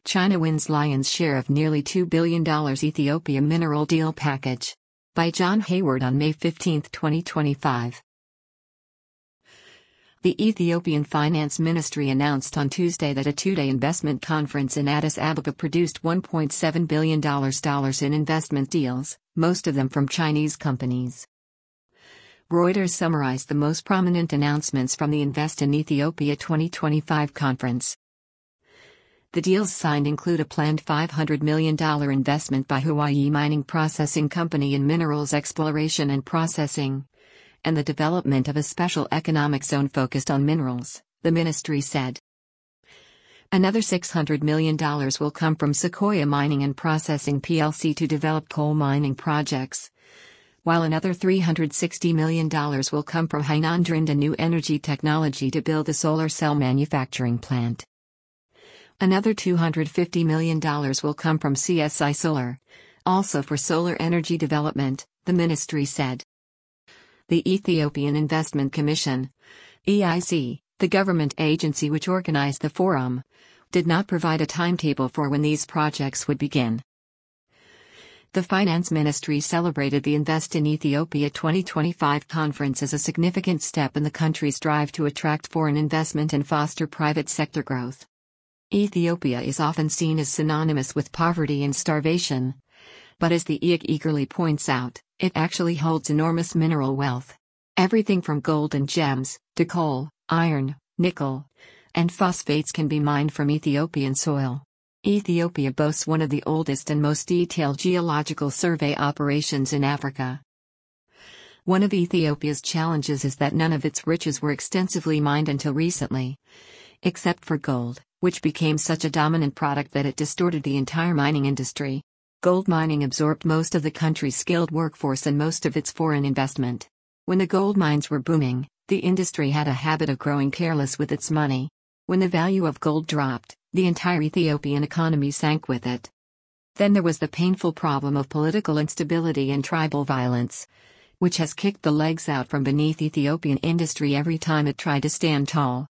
China wins lion's share of nearly $2 billion Ethiopia mineral deal package. By John Hayward on May 15, 2025. The Ethiopian Finance Ministry announced on Tuesday that a two-day investment conference in Addis Ababa produced $1.7 billion in investment deals, most of them from Chinese companies. Reuters summarized the most prominent announcements from the Invest in Ethiopia 2025 conference. The deals signed include a planned $500 million investment by Hawaii Mining Processing Company in minerals exploration and processing, and the development of a special economic zone focused on minerals, the ministry said. Another $600 million will come from Sequoia Mining and Processing plc to develop coal mining projects, while another $360 million will come from Hainan Drinda New Energy Technology to build a solar cell manufacturing plant. Another $250 million will come from CSI Solar, also for solar energy development, the ministry said. The Ethiopian Investment Commission, EIC, the government agency which organized the forum, did not provide a timetable for when these projects would begin. The Finance Ministry celebrated the Invest in Ethiopia 2025 conference as a significant step in the country's drive to attract foreign investment and foster private sector growth. Ethiopia is often seen as synonymous with poverty and starvation, but as the EIC eagerly points out, it actually holds enormous mineral wealth. Everything from gold and gems, to coal, iron, nickel, and phosphates can be mined from Ethiopian soil. Ethiopia boasts one of the oldest and most detailed geological survey operations in Africa. One of Ethiopia's challenges is that none of its riches were extensively mined until recently, except for gold, which became such a dominant product that it distorted the entire mining industry. Gold mining absorbed most of the country's skilled workforce and most of its foreign investment. When the gold mines were booming, the industry had a habit of growing careless with its money. When the value of gold dropped, the entire Ethiopian economy sank with it. Then there was the painful problem of political instability and tribal violence, which has kicked the legs out from beneath Ethiopian industry every time it tried to stand tall.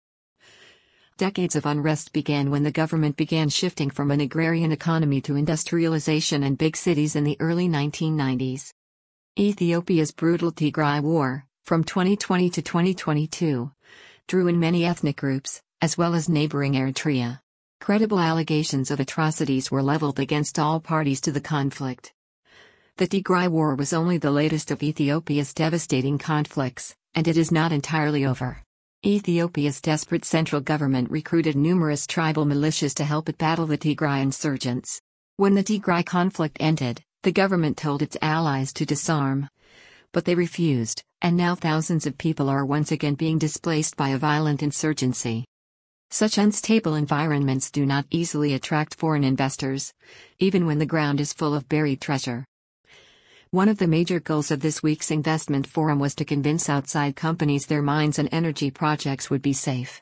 Decades of unrest began when the government began shifting from an agrarian economy to industrialization and big cities in the early 1990s. Ethiopia's brutal Tigray War, from 2020 to 2022, drew in many ethnic groups, as well as neighboring Eritrea. Credible allegations of atrocities were leveled against all parties to the conflict. The Tigray War was only the latest of Ethiopia's devastating conflicts, and it is not entirely over. Ethiopia's desperate central government recruited numerous tribal militias to help it battle the Tigray insurgents. When the Tigray conflict ended, the government told its allies to disarm. But they refused, and now thousands of people are once again being displaced by a violent insurgency. Such unstable environments do not easily attract foreign investors, even when the ground is full of buried treasure. One of the major goals of this week's investment forum was to convince outside companies their mines and energy projects would be safe.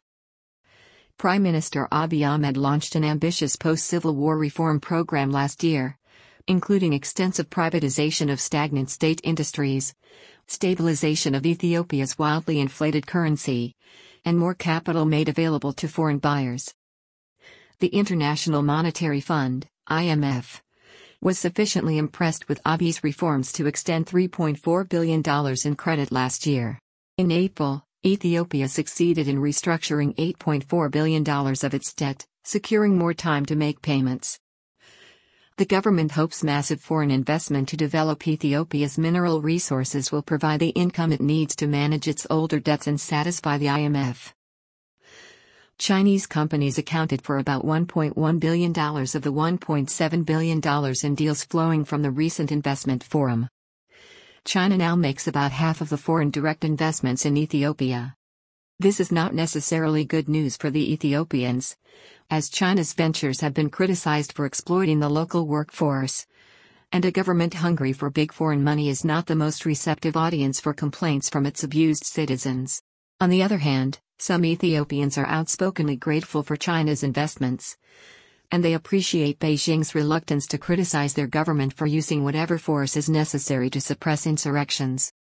Prime Minister Abiy Ahmed launched an ambitious post-Civil War reform program last year, including extensive privatization of stagnant state industries, stabilization of Ethiopia's wildly inflated currency, and more capital made available to foreign buyers. The International Monetary Fund, IMF, was sufficiently impressed with Abiy's reforms to extend $3.4 billion in credit last year. In April, Ethiopia succeeded in restructuring $8.4 billion of its debt, securing more time to make payments. The government hopes massive foreign investment to develop Ethiopia's mineral resources will provide the income it needs to manage its older debts and satisfy the IMF. Chinese companies accounted for about $1.1 billion of the $1.7 billion in deals flowing from the recent investment forum. China now makes about half of the foreign direct investments in Ethiopia. This is not necessarily good news for the Ethiopians, as China's ventures have been criticized for exploiting the local workforce, and a government hungry for big foreign money is not the most receptive audience for complaints from its abused citizens. On the other hand, some Ethiopians are outspokenly grateful for China's investments, and they appreciate Beijing's reluctance to criticize their government for using whatever force is necessary to suppress insurrections.